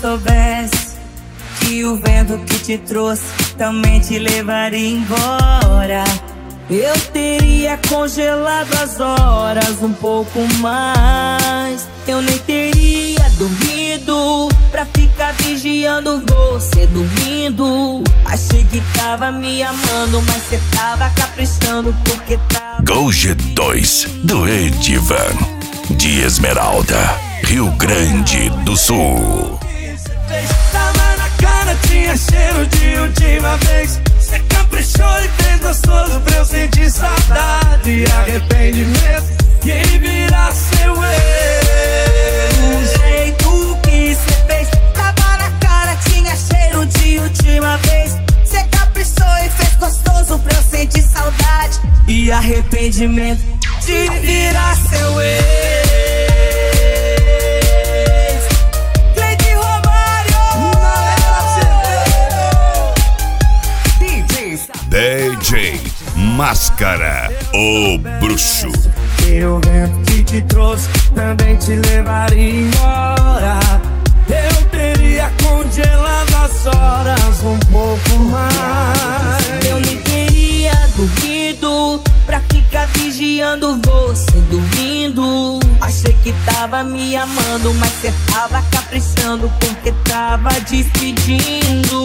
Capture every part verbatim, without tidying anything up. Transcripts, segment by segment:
soubesse que o vento que te trouxe também te levaria embora, eu teria congelado as horas um pouco mais. Eu nem teria dormido pra ficar vigiando você dormindo. Achei que tava me amando, mas cê tava caprichando porque tava... Gol G dois do Edivan, de Esmeralda, Rio Grande do Sul. Tava na cara, tinha cheiro de última vez. Cê caprichou e fez gostoso pra eu sentir saudade e arrependimento. Quem virá seu ex? O jeito que cê fez tava na cara, tinha cheiro de última vez. Cê caprichou e fez gostoso pra eu sentir saudade e arrependimento de virar seu ex. D J Máscara, o bruxo. E o vento que te trouxe também te levaria embora. Eu teria congelado as horas um pouco mais. Eu nem teria dormido pra ficar vigiando você dormindo. Achei que tava me amando, mas cê tava caprichando porque tava despedindo.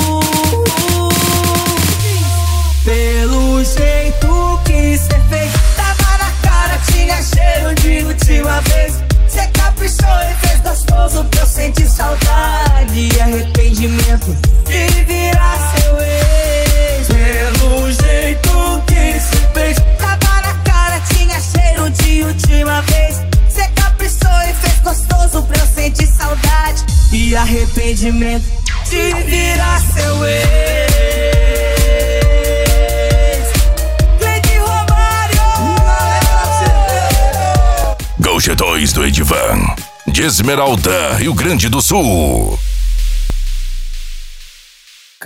Pelo jeito que cê fez, tava na cara, tinha cheiro de última vez. Cê caprichou e fez gostoso pra eu sentir saudade e arrependimento de virar seu ex. Pelo jeito que cê fez, tava na cara, tinha cheiro de última vez. Cê caprichou e fez gostoso pra eu sentir saudade e arrependimento de virar seu ex. Gol G dois do Edivan, de Esmeralda, Rio Grande do Sul.